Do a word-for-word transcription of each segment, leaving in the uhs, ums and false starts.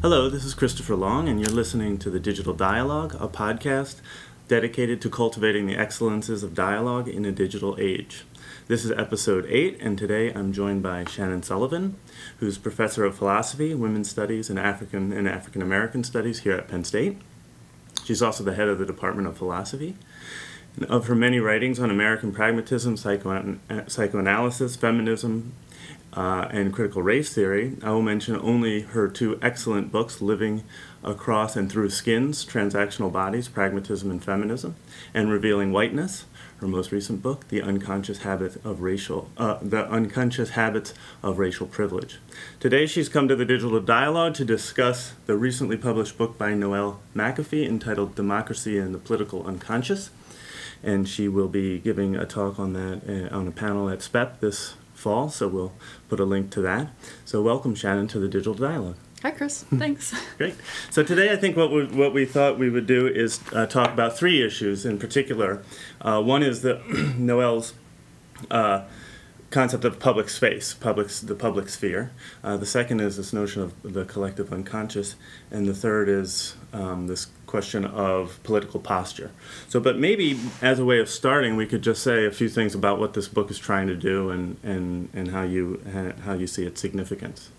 Hello, this is Christopher Long, and you're listening to The Digital Dialogue, a podcast dedicated to cultivating the excellences of dialogue in a digital age. This is episode eight, and today I'm joined by Shannon Sullivan, who's professor of philosophy, women's studies, and African and African American studies here at Penn State. She's also the head of the Department of Philosophy. And of her many writings on American pragmatism, psycho- psychoanalysis, feminism, Uh, and critical race theory, I will mention only her two excellent books, Living Across and Through Skins, Transactional Bodies, Pragmatism and Feminism, and Revealing Whiteness, her most recent book, The Unconscious Habit of Racial, uh, The Unconscious Habits of Racial Privilege. Today she's come to the Digital Dialogue to discuss the recently published book by Noelle McAfee entitled Democracy and the Political Unconscious, and she will be giving a talk on that uh, on a panel at S P E P this fall, so we'll put a link to that. So welcome, Shannon, to the Digital Dialogue. Hi, Chris. Thanks. Great. So today I think what we, what we thought we would do is uh, talk about three issues in particular. Uh, one is the Noelle's uh, concept of public space, public, the public sphere. Uh, the second is this notion of the collective unconscious. And the third is um, this question of political posture. So, but maybe as a way of starting, we could just say a few things about what this book is trying to do and, and, and how you how you see its significance.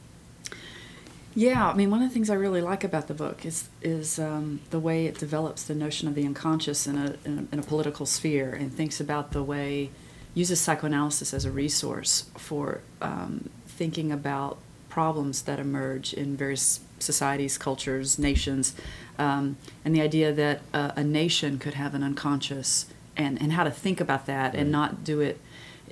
Yeah, I mean, one of the things I really like about the book is is um, the way it develops the notion of the unconscious in a, in a in a political sphere and thinks about the way, uses psychoanalysis as a resource for um, thinking about problems that emerge in various societies, cultures, nations, um, and the idea that uh, a nation could have an unconscious, and, and how to think about that and not do it.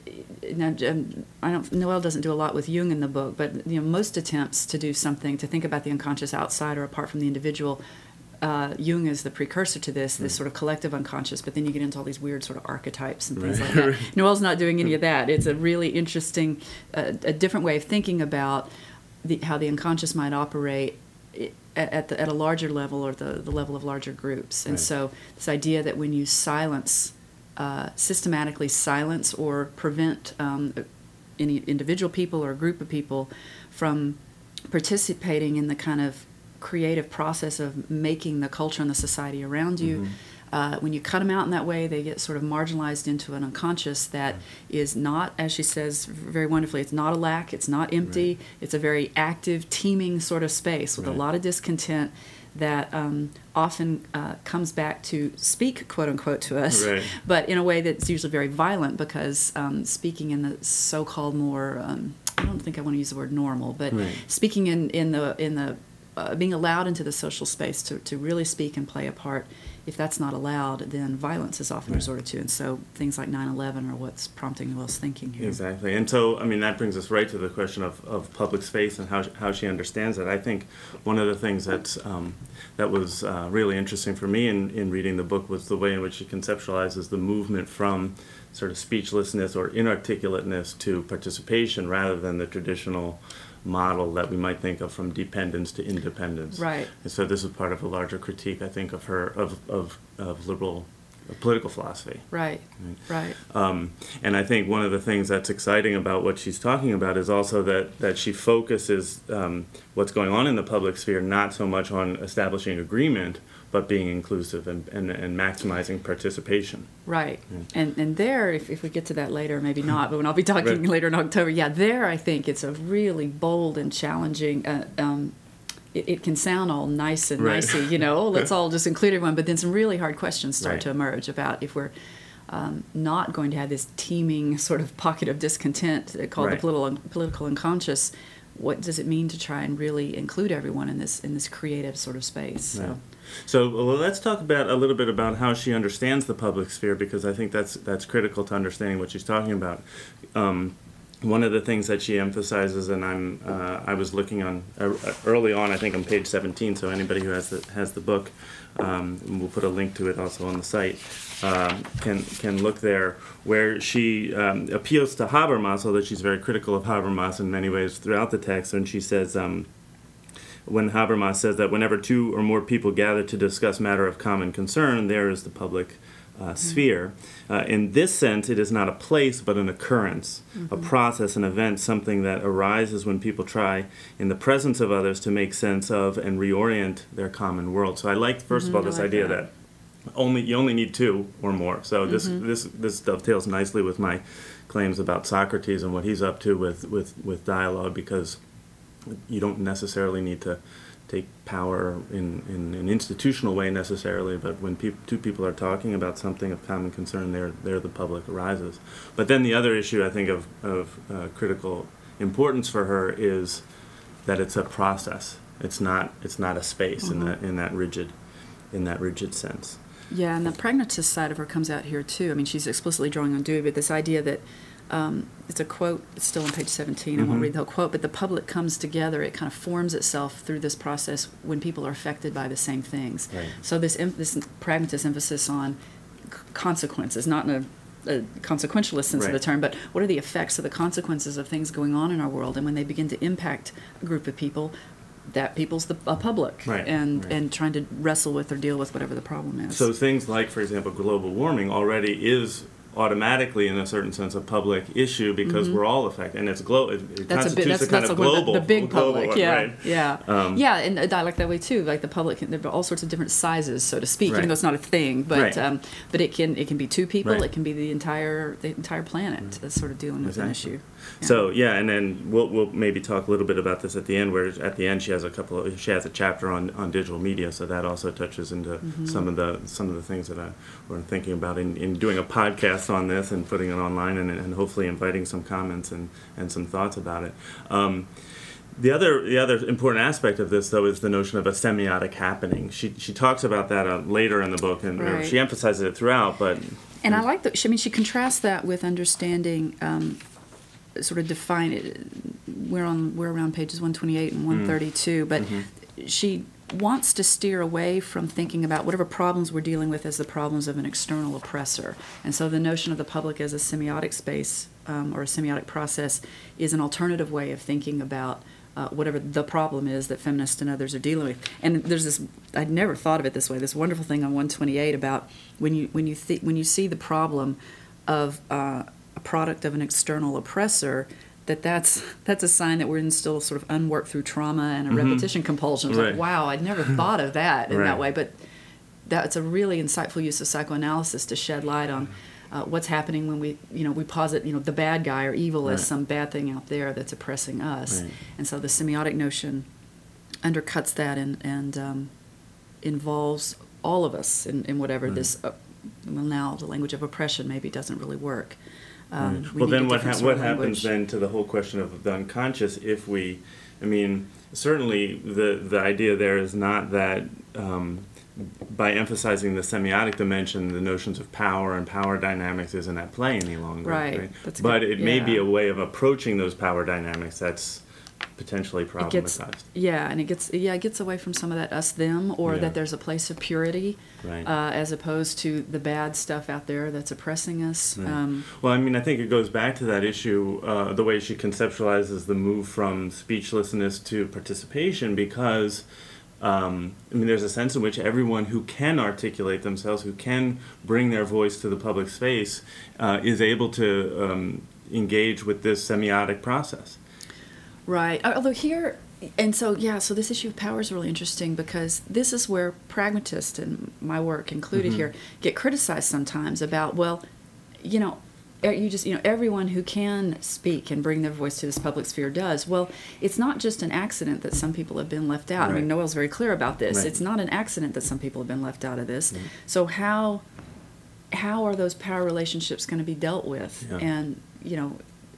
Now, I don't. Noelle doesn't do a lot with Jung in the book, but you know, most attempts to do something to think about the unconscious outside or apart from the individual. Uh, Jung is the precursor to this, this sort of collective unconscious, but then you get into all these weird sort of archetypes and things right. like that. Noelle's not doing any of that. It's a really interesting, uh, a different way of thinking about the, how the unconscious might operate at, at, the, at a larger level or the, the level of larger groups. And right. so this idea that when you silence, uh, systematically silence or prevent um, any individual people or a group of people from participating in the kind of creative process of making the culture and the society around you. Mm-hmm. Uh, when you cut them out in that way, they get sort of marginalized into an unconscious that right. is not, as she says very wonderfully, it's not a lack, it's not empty, right. it's a very active, teeming sort of space with right. a lot of discontent that um, often uh, comes back to speak, quote unquote, to us, right. but in a way that's usually very violent because um, speaking in the so-called more, um, I don't think I want to use the word normal, but right. speaking in, in the in the Uh, being allowed into the social space to, to really speak and play a part. If that's not allowed, then violence is often right. resorted to. And so things like nine eleven are what's prompting Noelle's thinking here. Exactly. And so, I mean, that brings us right to the question of, of public space and how how she understands it. I think one of the things that's, um, that was uh, really interesting for me in, in reading the book was the way in which she conceptualizes the movement from sort of speechlessness or inarticulateness to participation rather than the traditional model that we might think of from dependence to independence. Right. And so this is part of a larger critique, I think, of her, of, of, of liberal of political philosophy. Right, right. right. Um, and I think one of the things that's exciting about what she's talking about is also that, that she focuses um, what's going on in the public sphere not so much on establishing agreement, but being inclusive and, and, and maximizing participation. Right. Yeah. And and there, if, if we get to that later, maybe not, but when I'll be talking right. later in October, yeah, there I think it's a really bold and challenging, uh, um, it, it can sound all nice and right. nicey, you know, let's all just include everyone, but then some really hard questions start right. to emerge about if we're um, not going to have this teeming sort of pocket of discontent called right. the political, political unconscious. What does it mean to try and really include everyone in this in this creative sort of space? So. Right. So well, let's talk about a little bit about how she understands the public sphere, because I think that's that's critical to understanding what she's talking about. Um, one of the things that she emphasizes, and I'm uh, I was looking on uh, early on, I think on page seventeen. So anybody who has the has the book, um, we'll put a link to it also on the site. Um, can can look there, where she um, appeals to Habermas, although she's very critical of Habermas in many ways throughout the text, and she says. Um, When Habermas says that whenever two or more people gather to discuss matter of common concern, there is the public uh, sphere. Uh, in this sense, it is not a place, but an occurrence, mm-hmm. a process, an event, something that arises when people try, in the presence of others, to make sense of and reorient their common world. So I like, first mm-hmm, of all, this like idea that. that only you only need two or more. So this mm-hmm. this this dovetails nicely with my claims about Socrates and what he's up to with with, with dialogue, because you don't necessarily need to take power in, in an institutional way necessarily, but when peop- two people are talking about something of common concern, there there the public arises. But then the other issue, I think, of, of uh, critical importance for her is that it's a process. It's not it's not a space mm-hmm. in that in that rigid in that rigid sense. Yeah, and the pragmatist side of her comes out here too. I mean, she's explicitly drawing on Dewey, but this idea that um, it's a quote, it's still on page seventeen, mm-hmm. I won't read the whole quote, but the public comes together, it kind of forms itself through this process when people are affected by the same things. Right. So this, em- this pragmatist emphasis on c- consequences, not in a, a consequentialist sense right. of the term, but what are the effects of the consequences of things going on in our world, and when they begin to impact a group of people, that people's the a public, right, and right. and trying to wrestle with or deal with whatever the problem is. So things like, for example, global warming already is automatically, in a certain sense, a public issue because mm-hmm. we're all affected, and it's global. It, it that's constitutes a bit, that's, a kind that's of like global, the, the big global public, one, yeah, right? yeah, um, yeah, and I like that way too. Like the public, there are all sorts of different sizes, so to speak. Right. Even though it's not a thing, but right. um, but it can it can be two people, right. it can be the entire the entire planet right. that's sort of dealing with exactly. an issue. Yeah. So yeah, and then we'll we'll maybe talk a little bit about this at the end. Where at the end she has a couple of she has a chapter on, on digital media, so that also touches into mm-hmm. some of the some of the things that I were thinking about in, in doing a podcast on this and putting it online and, and hopefully inviting some comments and, and some thoughts about it. Um, The other the other important aspect of this, though, is the notion of a semiotic happening. She she talks about that uh, later in the book, and right. or she emphasizes it throughout. But and I like that. I mean, she contrasts that with understanding, um, sort of define it. We're on we're around pages one twenty-eight and one thirty-two, mm. but mm-hmm. she wants to steer away from thinking about whatever problems we're dealing with as the problems of an external oppressor. And so the notion of the public as a semiotic space um, or a semiotic process is an alternative way of thinking about uh, whatever the problem is that feminists and others are dealing with. And there's this, I'd never thought of it this way, this wonderful thing on one twenty-eight about when you when you th- when you see the problem of uh, a product of an external oppressor, that that's that's a sign that we're in still sort of unworked through trauma and a mm-hmm. repetition compulsion. It's right. like, wow, I'd never thought of that in right. that way. But that's a really insightful use of psychoanalysis to shed light on uh, what's happening when we, you know, we posit, you know, the bad guy or evil right. as some bad thing out there that's oppressing us. Right. And so the semiotic notion undercuts that and, and um, involves all of us in, in whatever right. this, uh, well, now the language of oppression maybe doesn't really work. Um, right. we Well, need a then what different ha- sort what of happens language. then to the whole question of the unconscious if we, I mean, certainly the, the idea there is not that um, by emphasizing the semiotic dimension, the notions of power and power dynamics isn't at play any longer. Right. right? That's but good. it may Yeah. be a way of approaching those power dynamics that's potentially It gets, problematized. yeah, and it gets yeah it gets away from some of that us them, or Yeah. that there's a place of purity, Right. uh, as opposed to the bad stuff out there that's oppressing us. Right. Um, Well, I mean, I think it goes back to that issue, uh, the way she conceptualizes the move from speechlessness to participation, because, um, I mean, there's a sense in which everyone who can articulate themselves, who can bring their voice to the public space, uh, is able to um, engage with this semiotic process. Right. Although here, and so, yeah, so this issue of power is really interesting because this is where pragmatists, and my work included Mm-hmm. here, get criticized sometimes about, well, you know, er- you just, you know, everyone who can speak and bring their voice to this public sphere does. Well, it's not just an accident that some people have been left out. I Right. mean, Noel's very clear about this. Right. It's not an accident that some people have been left out of this. Right. So how, how are those power relationships going to be dealt with? Yeah. And, you know,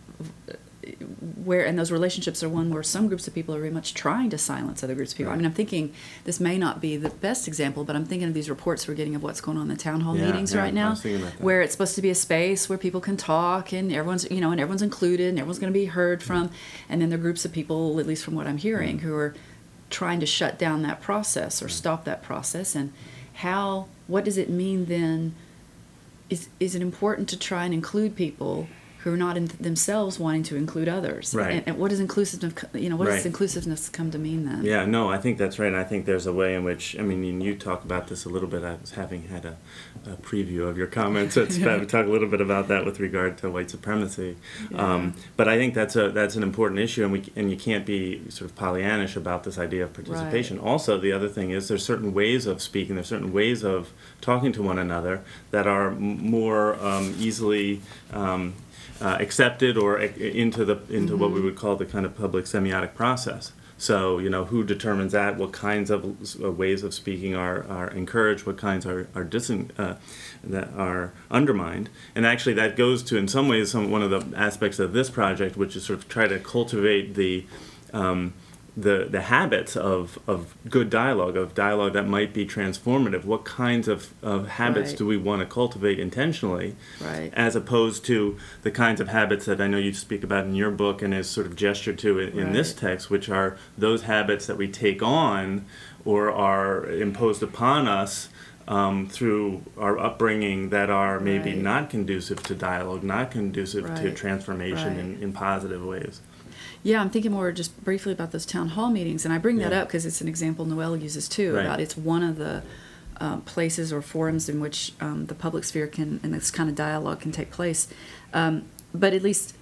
where and those relationships are one where some groups of people are very much trying to silence other groups of people. Right. I mean, I'm thinking this may not be the best example, but I'm thinking of these reports we're getting of what's going on in the town hall Yeah, meetings yeah, right I now, was thinking about that. where it's supposed to be a space where people can talk and everyone's, you know, and everyone's included and everyone's going to be heard from, and then there are groups of people, at least from what I'm hearing, Mm. who are trying to shut down that process or stop that process. And how, what does it mean then? Is is it important to try and include people who are not in themselves wanting to include others. Right. And, and what does inclusiveness, you know, what Right. does inclusiveness come to mean then? Yeah, no, I think that's right. And I think there's a way in which, I mean, and you talk about this a little bit. I was having had a, a preview of your comments. Let's Yeah. talk a little bit about that with regard to white supremacy. Yeah. Um, but I think that's a that's an important issue, and we and you can't be sort of Pollyannish about this idea of participation. Right. Also, the other thing is there's certain ways of speaking. There's certain ways of talking to one another that are m- more um, easily. Um, Uh, accepted or uh, into the into Mm-hmm. what we would call the kind of public semiotic process. So you know who determines that? What kinds of uh, ways of speaking are, are encouraged? What kinds are are dis- uh, that are undermined? And actually, that goes to in some ways some one of the aspects of this project, which is sort of try to cultivate the um, the the habits of, of good dialogue, of dialogue that might be transformative. What kinds of, of habits Right. do we want to cultivate intentionally, Right. as opposed to the kinds of habits that I know you speak about in your book and is sort of gestured to in, in this Right. text, which are those habits that we take on or are imposed upon us um, through our upbringing that are maybe Right. not conducive to dialogue, not conducive to Right. transformation Right. in, in positive ways. Yeah, I'm thinking more just briefly about those town hall meetings, and I bring that Yeah. up because it's an example Noelle uses too. Right. About it's one of the um, places or forums in which um, the public sphere can and this kind of dialogue can take place. Um, but at least,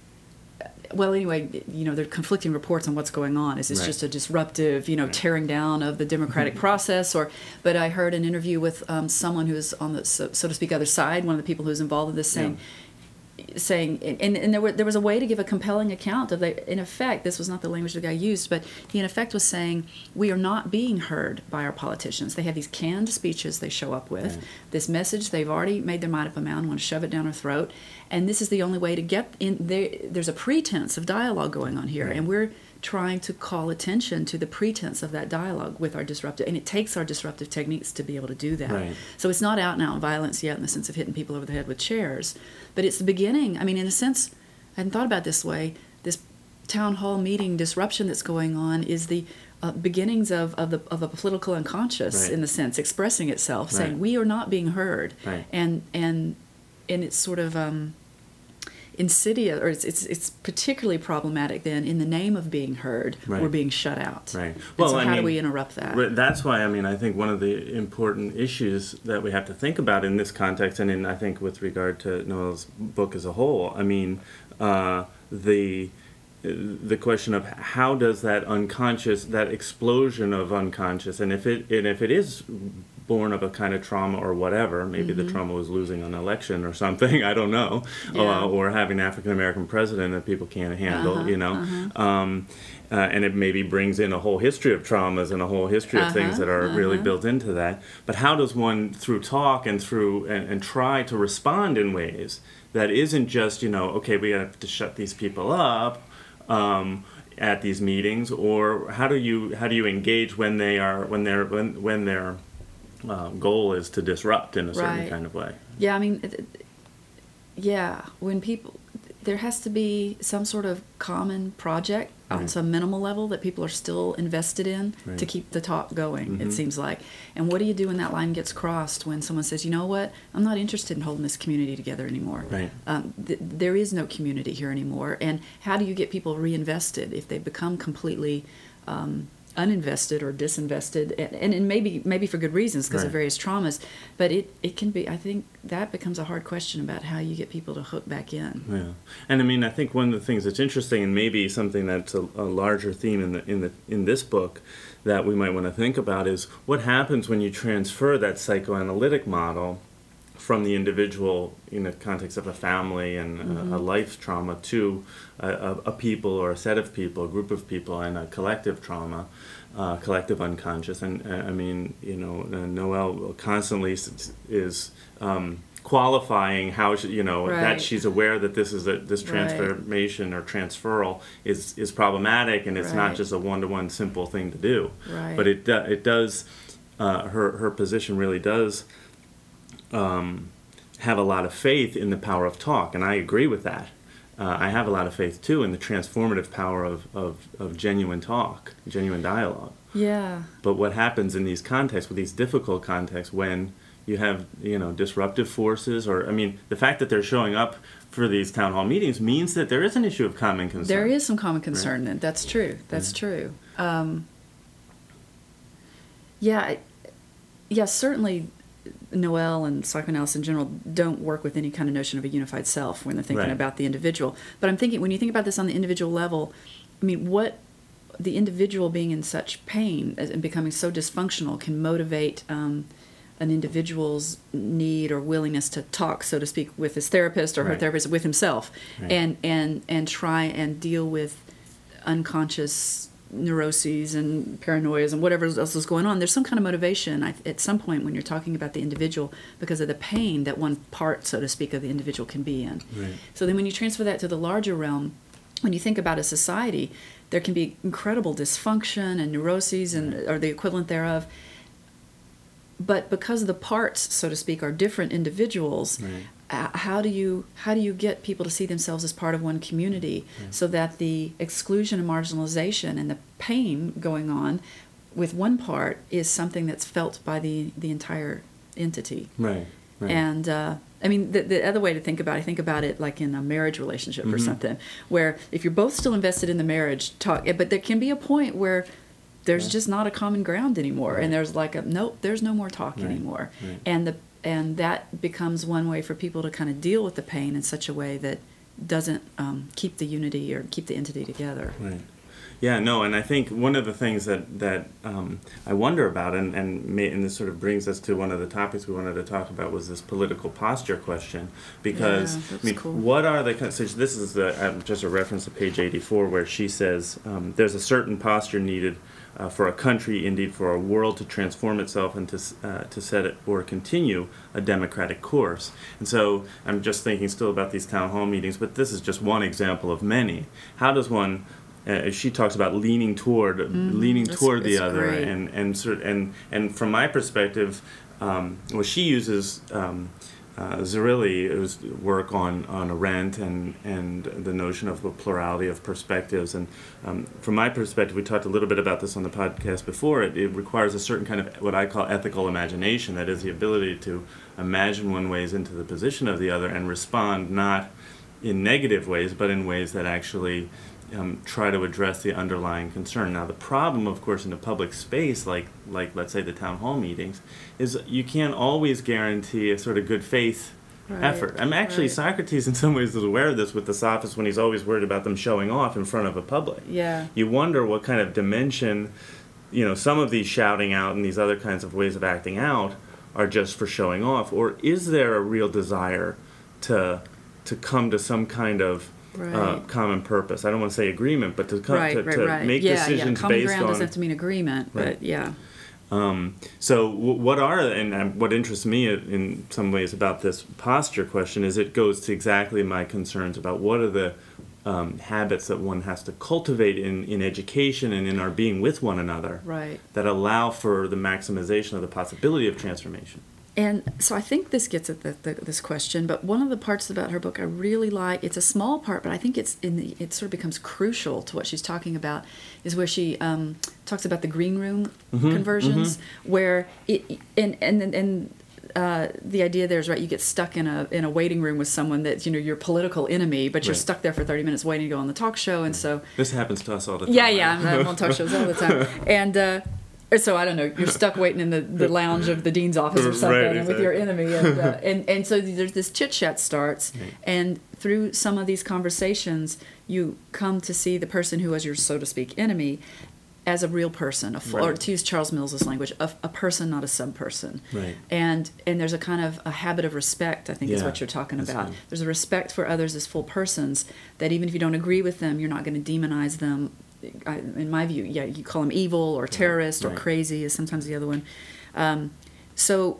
well, anyway, you know, there are conflicting reports on what's going on. Is this Right. just a disruptive, you know, Right. tearing down of the democratic process, or? But I heard an interview with um, someone who is on the so, so to speak other side, one of the people who's involved in this, saying. Yeah. saying and, and there were there was a way to give a compelling account of the in effect this was not the language the guy used, but he in effect was saying we are not being heard by our politicians. They have these canned speeches they show up with, Right. this message they've already made their mind up about and want to shove it down our throat, and this is the only way to get in there. There's a pretense of dialogue going on here, Right. and we're trying to call attention to the pretense of that dialogue with our disruptive, and it takes our disruptive techniques to be able to do that. Right. So it's not out and out violence yet in the sense of hitting people over the head with chairs, but it's the beginning. I mean, in a sense, I hadn't thought about it this way. This town hall meeting disruption that's going on is the uh, beginnings of, of the of a political unconscious, Right. in the sense, expressing itself, Right. saying we are not being heard, Right. and and and it's sort of um, insidious, or it's, it's it's particularly problematic then in the name of being heard, Right. we're being shut out. Right. And Well, so I how mean, do we interrupt that? But that's why, I mean, I think one of the important issues that we have to think about in this context, and in, I think, with regard to Noelle's book as a whole, I mean, uh, the the question of how does that unconscious, that explosion of unconscious, and if it and if it is born of a kind of trauma or whatever, maybe Mm-hmm. the trauma was losing an election or something, I don't know, Yeah. uh, or having an African American president that people can't handle, Uh-huh, you know, uh-huh. um, uh, and it maybe brings in a whole history of traumas and a whole history of things Uh-huh, that are really uh-huh. built into that. But how does one, through talk and through and, and try to respond in ways that isn't just, you know, okay, we have to shut these people up um, at these meetings, or how do you how do you engage when they are when they're when when their uh, goal is to disrupt in a certain Right. kind of way? Yeah, I mean, it- it- yeah, when people, there has to be some sort of common project on Right. some minimal level that people are still invested in Right. to keep the talk going, Mhm. it seems like. And what do you do when that line gets crossed, when someone says, you know what, I'm not interested in holding this community together anymore. Right. Um, th- there is no community here anymore. And how do you get people reinvested if they become completely um, uninvested or disinvested, and, and, and maybe maybe for good reasons because Right. of various traumas, but it, it can be, I think that becomes a hard question about how you get people to hook back in. Yeah, and I mean, I think one of the things that's interesting, and maybe something that's a, a larger theme in the in the in this book that we might want to think about, is what happens when you transfer that psychoanalytic model from the individual in the context of a family and Mm-hmm. a, a life trauma to a, a, a people or a set of people, a group of people, and a collective trauma, uh, collective unconscious. And uh, I mean, you know, uh, Noelle constantly is, is um, qualifying how she, you know that Right. she's aware that this is a, this Right. transformation or transferal is is problematic, and it's not Right. just a one to one simple thing to do. Right. But it do, it does. Uh, her her position really does. Um, have a lot of faith in the power of talk, and I agree with that. Uh, I have a lot of faith too in the transformative power of, of, of genuine talk, genuine dialogue. Yeah. But what happens in these contexts, with these difficult contexts, when you have, you know, disruptive forces, or I mean, the fact that they're showing up for these town hall meetings means that there is an issue of common concern. There is some common concern, right? and that's true. That's yeah. true. Um, yeah, yeah, certainly Noel and psychoanalysis in general don't work with any kind of notion of a unified self when they're thinking right. about the individual. But I'm thinking, when you think about this on the individual level, I mean, what the individual being in such pain and becoming so dysfunctional can motivate um, an individual's need or willingness to talk, so to speak, with his therapist or her right. therapist, with himself, right. and, and, and try and deal with unconscious neuroses and paranoias and whatever else is going on. There's some kind of motivation I, at some point when you're talking about the individual because of the pain that one part, so to speak, of the individual can be in. Right. So then when you transfer that to the larger realm, when you think about a society, there can be incredible dysfunction and neuroses and right. or the equivalent thereof. But because the parts, so to speak, are different individuals, right. uh, how do you how do you get people to see themselves as part of one community right. so that the exclusion and marginalization and the pain going on with one part is something that's felt by the, the entire entity? Right. Right. And uh, I mean, the, the other way to think about it, I think about it like in a marriage relationship mm-hmm. or something, where if you're both still invested in the marriage, talk. But there can be a point where there's yeah. just not a common ground anymore, right. and there's like a nope, there's no more talk right. anymore, right. and the and that becomes one way for people to kind of deal with the pain in such a way that doesn't um, keep the unity or keep the entity together. Right. Yeah, no, and I think one of the things that, that um, I wonder about, and and, may, and this sort of brings us to one of the topics we wanted to talk about, was this political posture question. Because, yeah, that's I mean, cool. what are the, so this is the, um, just a reference to page eighty-four, where she says um, there's a certain posture needed uh, for a country, indeed for a world, to transform itself and to, uh, to set it or continue a democratic course. And so I'm just thinking still about these town hall meetings, but this is just one example of many. How does one... Uh, she talks about leaning toward, mm, leaning toward the other, great. and and sort and and from my perspective, um, well, she uses um, uh, Zerilli's work on on Arendt and and the notion of a plurality of perspectives. And um, from my perspective, we talked a little bit about this on the podcast before. It, it requires a certain kind of what I call ethical imagination. That is the ability to imagine one ways into the position of the other and respond not in negative ways, but in ways that actually Um, try to address the underlying concern. Now, the problem, of course, in the public space, like, like let's say the town hall meetings, is you can't always guarantee a sort of good faith right. effort. I'm actually, right. Socrates in some ways is aware of this with the sophists when he's always worried about them showing off in front of a public. Yeah. You wonder what kind of dimension, you know, some of these shouting out and these other kinds of ways of acting out are just for showing off, or is there a real desire to to come to some kind of Right. Uh, common purpose. I don't want to say agreement, but to come right, to, right, to right. make yeah, decisions yeah. Common based ground on. doesn't have to mean agreement, Right. but yeah. Um, so, w- what are and um, what interests me in some ways about this posture question is it goes to exactly my concerns about what are the um, habits that one has to cultivate in, in education and in our being with one another, right. that allow for the maximization of the possibility of transformation. And so I think this gets at the, the, this question, but one of the parts about her book I really like, it's a small part, but I think it's in the, it sort of becomes crucial to what she's talking about, is where she um, talks about the green room mm-hmm, conversions, mm-hmm. where it, and, and, and uh, the idea there is, right, you get stuck in a in a waiting room with someone that, you know, your political enemy, but you're right. stuck there for thirty minutes waiting to go on the talk show, and so... This happens to us all the time. Yeah, yeah, I'm, I'm on talk shows all the time. And... Uh, So I don't know. You're stuck waiting in the, the lounge of the dean's office or something, right, and with your enemy, and uh, and and so there's this chit chat starts, right. and through some of these conversations, you come to see the person who was your, so to speak, enemy, as a real person, a full, right. or to use Charles Mills's language, a, a person, not a sub-person. Right. And and there's a kind of a habit of respect, I think, yeah, is what you're talking about. right. There's a respect for others as full persons that even if you don't agree with them, you're not going to demonize them. I, in my view, yeah, you call them evil or terrorist right. or crazy is sometimes the other one. Um, so,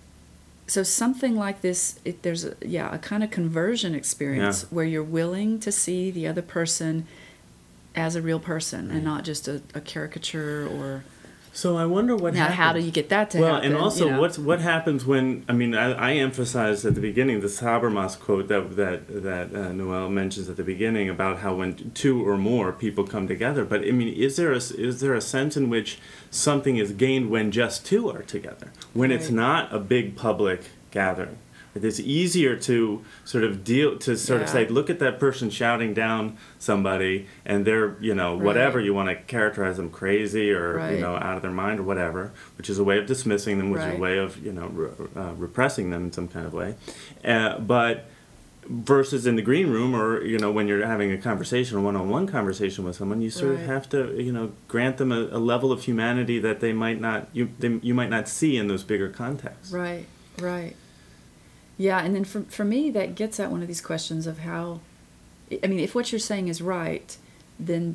so something like this, it, there's a, yeah a kind of conversion experience Yeah. where you're willing to see the other person as a real person right. and not just a, a caricature or. So I wonder what Now, happens. how do you get that to well, happen? and also you know? what's what happens when I mean I, I emphasized at the beginning this Habermas quote that that that uh, Noel mentions at the beginning about how when two or more people come together. But I mean, is there a is there a sense in which something is gained when just two are together? When right. it's not a big public gathering, It's easier to sort of deal, to sort of Yeah. say, look at that person shouting down somebody, and they're, you know, whatever Right. you want to characterize them, crazy or, Right. you know, out of their mind or whatever, which is a way of dismissing them, which is Right. a way of, you know, re- uh, repressing them in some kind of way. Uh, but versus in the green room, or, you know, when you're having a conversation, a one-on-one conversation with someone, you sort Right. of have to, you know, grant them a, a level of humanity that they might not, you they, you might not see in those bigger contexts. Right, right. Yeah, and then for, for me, that gets at one of these questions of how, I mean, if what you're saying is right, then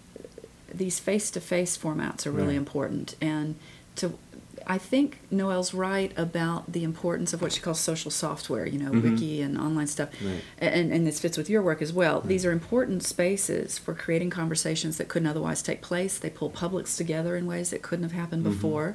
these face-to-face formats are really Right. important. And to, I think Noelle's right about the importance of what she calls social software, you know, Mhm. wiki and online stuff. Right. And, and this fits with your work as well. Right. These are important spaces for creating conversations that couldn't otherwise take place. They pull publics together in ways that couldn't have happened Mhm. before.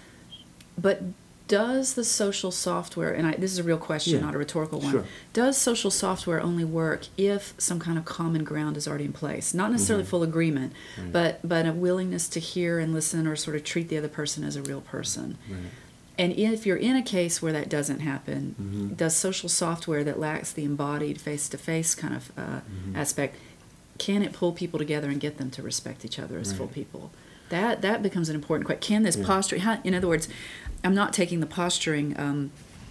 But does the social software, and I, this is a real question, Yeah. not a rhetorical one, Sure. does social software only work if some kind of common ground is already in place? Not necessarily Mhm. full agreement, Right. but, but a willingness to hear and listen or sort of treat the other person as a real person. Right. And if you're in a case where that doesn't happen, Mhm. does social software that lacks the embodied face-to-face kind of uh, Mhm. aspect, can it pull people together and get them to respect each other as Right. full people? That that becomes an important question. Can this Yeah. posture, how, in other words, I'm not taking the posturing, um,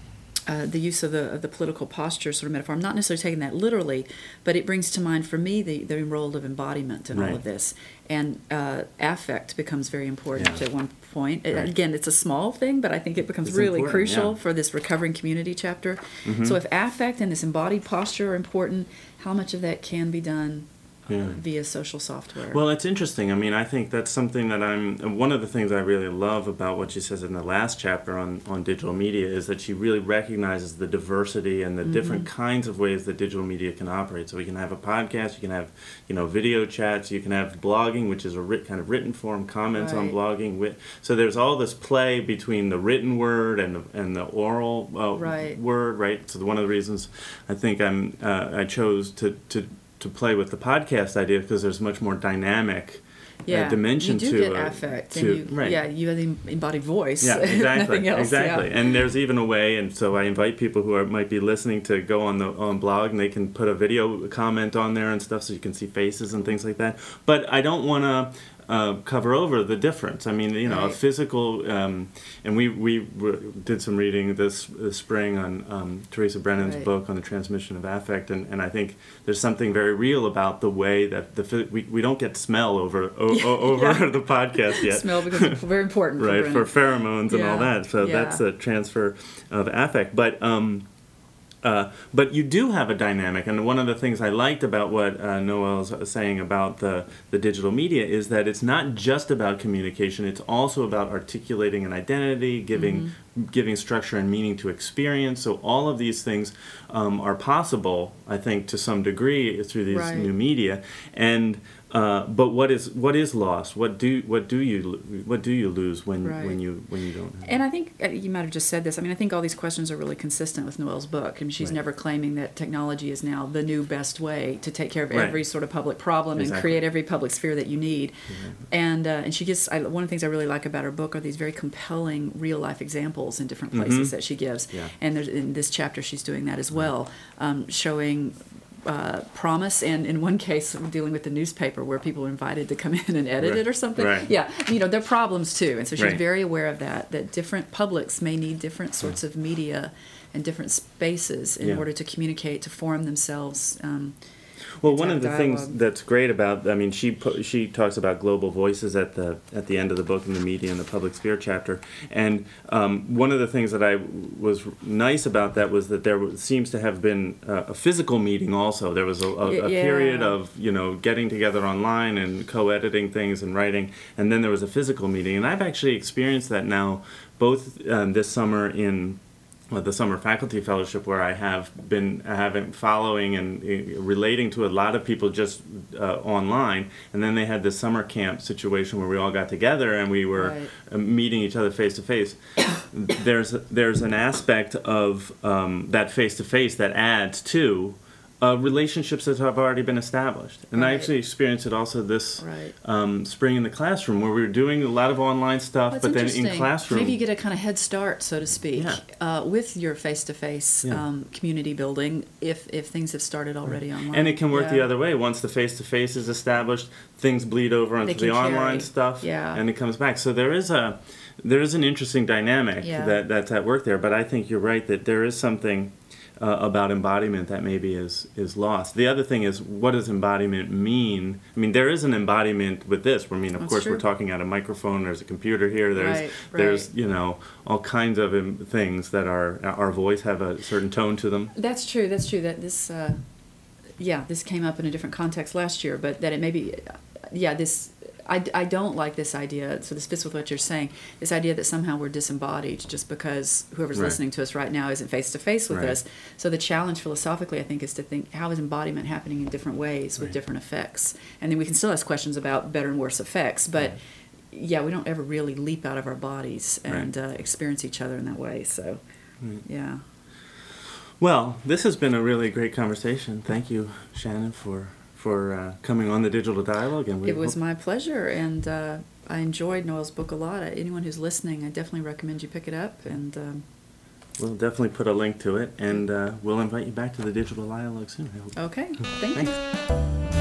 uh, the use of the of the political posture sort of metaphor. I'm not necessarily taking that literally, but it brings to mind for me the, the role of embodiment in all Right. of this. And uh, affect becomes very important Yeah. at one point. And Right. again, it's a small thing, but I think it becomes It's really important, crucial yeah. for this recovering community chapter. Mhm. So if affect and this embodied posture are important, how much of that can be done uh, Yeah. via social software? Well, it's interesting. I mean, I think that's something that I'm. One of the things I really love about what she says in the last chapter on, on digital media is that she really recognizes the diversity and the Mm-hmm. different kinds of ways that digital media can operate. So we can have a podcast, you can have, you know, video chats, you can have blogging, which is a writ, kind of written form, comments on Right. blogging. Wi- So there's all this play between the written word and the, and the oral uh, Right. word, right? So one of the reasons I think I'm uh, I chose to to. to play with the podcast idea because there's much more dynamic yeah, uh, dimension you do to get uh, affect, to, and you, right. yeah, you have the embodied voice. Yeah, exactly, Nothing else, exactly. yeah. And there's even a way, and so I invite people who are, might be listening to go on the on blog, and they can put a video comment on there and stuff, so you can see faces and things like that. But I don't want to uh, cover over the difference. I mean, you know, a Right. physical, um, and we we w- did some reading this, this spring on um, Teresa Brennan's Right. book on the transmission of affect, and, and I think there's something very real about the way that the phy- we we don't get smell over o- o- over Yeah. the podcast yet. Smell becomes very important. Right, for, for Brennan. pheromones and all Yeah, that. So yeah. that's a transfer of affect. But um, uh, but you do have a dynamic, and one of the things I liked about what uh, Noelle's saying about the, the digital media is that it's not just about communication, it's also about articulating an identity, giving Mm-hmm. giving structure and meaning to experience. So all of these things um, are possible, I think, to some degree through these Right. new media. And uh, but what is what is lost? What do what do you lo- what do you lose when Right. when you when you don't have And I think uh, you might have just said this. I mean, I think all these questions are really consistent with Noelle's book. I mean, she's Right. never claiming that technology is now the new best way to take care of Right. every sort of public problem Exactly. and create every public sphere that you need. Exactly. And uh, and she gives I, one of the things I really like about her book are these very compelling real life examples in different places Mhm. that she gives. Yeah. And there's, in this chapter, she's doing that as well, um, showing. Uh, promise, and in one case, dealing with the newspaper where people were invited to come in and edit Right. it or something. Right. Yeah, you know, there are problems too, and so she's Right. very aware of that. That different publics may need different sorts of media and different spaces in Yeah. order to communicate, to form themselves. Um, Well, to one have of the things dialogue. that's great about, I mean, she pu- she talks about global voices at the at the end of the book in the media and the public sphere chapter, and um, one of the things that I was nice about that was that there was, seems to have been uh, a physical meeting also. There was a, a, a Yeah. period of you know getting together online and co-editing things and writing, and then there was a physical meeting, and I've actually experienced that now, both um, this summer in. Uh, the summer faculty fellowship, where I have been having following and uh, relating to a lot of people just uh, online, and then they had this summer camp situation where we all got together and we were Right. uh, meeting each other face to face. There's there's an aspect of um, that face to face that adds to uh, relationships that have already been established. And I Right. actually experienced it also this Right. um, spring in the classroom, where we were doing a lot of online stuff, Well, it's but then in interesting. classroom. Maybe you get a kind of head start, so to speak, Yeah. uh, with your face-to-face Yeah. um, community building if, if things have started already online. And it can work the Yeah. other way. Once the face-to-face is established, things bleed over onto They the can online carry. stuff, Yeah. and it comes back. So there is a there is an interesting dynamic Yeah. that, that's at work there. But I think you're right that there is something uh, about embodiment that maybe is is lost. The other thing is, what does embodiment mean? I mean, there is an embodiment with this. I mean, of That's course, true. we're talking at a microphone. There's a computer here. There's Right, there's right. you know all kinds of um, things that are our voice have a certain tone to them. That's true. That's true. That this, uh, yeah, this came up in a different context last year, but that it may be, yeah, this. I, I don't like this idea. So this fits with what you're saying. This idea that somehow we're disembodied just because whoever's Right. listening to us right now isn't face to face with Right. us. So the challenge philosophically, I think, is to think how is embodiment happening in different ways with Right. different effects, and then we can still ask questions about better and worse effects, but. Right. Yeah, we don't ever really leap out of our bodies and Right. uh, experience each other in that way. So, Right. yeah. Well, this has been a really great conversation. Thank you, Shannon, for for uh, coming on the Digital Dialogue. And we It was hope- my pleasure, and uh, I enjoyed Noel's book a lot. Anyone who's listening, I definitely recommend you pick it up. And um, we'll definitely put a link to it, and uh, we'll invite you back to the Digital Dialogue soon. I hope. okay, thank you. Thanks.